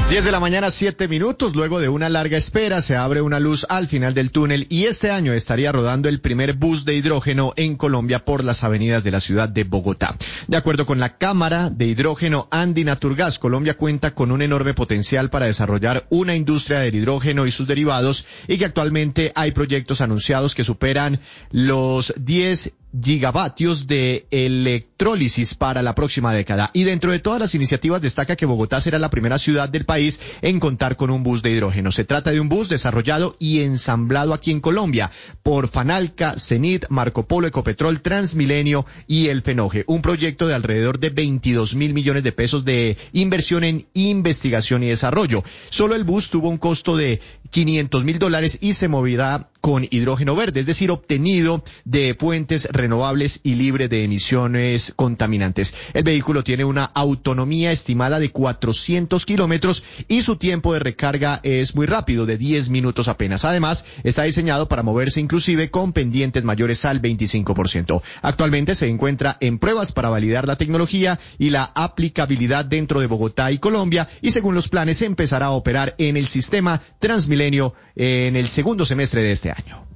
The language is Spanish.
10 de la mañana, 7 minutos. Luego de una larga espera, se abre una luz al final del túnel y este año estaría rodando el primer bus de hidrógeno en Colombia por las avenidas de la ciudad de Bogotá. De acuerdo con la Cámara de Hidrógeno Andinaturgas, Colombia cuenta con un enorme potencial para desarrollar una industria del hidrógeno y sus derivados y que actualmente hay proyectos anunciados que superan los 10 gigavatios de electrólisis para la próxima década. Y dentro de todas las iniciativas destaca que Bogotá será la primera ciudad del país en contar con un bus de hidrógeno. Se trata de un bus desarrollado y ensamblado aquí en Colombia por Fanalca, Cenit, Marco Polo, Ecopetrol, Transmilenio y el Fenoje. Un proyecto de alrededor de 22.000 millones de pesos de inversión en investigación y desarrollo. Solo el bus tuvo un costo de $500.000 y se moverá con hidrógeno verde, es decir, obtenido de fuentes renovables y libre de emisiones contaminantes. El vehículo tiene una autonomía estimada de 400 kilómetros y su tiempo de recarga es muy rápido, de 10 minutos apenas. Además, está diseñado para moverse inclusive con pendientes mayores al 25%. Actualmente se encuentra en pruebas para validar la tecnología y la aplicabilidad dentro de Bogotá y Colombia, y según los planes empezará a operar en el sistema Transmilenio en el segundo semestre de este año.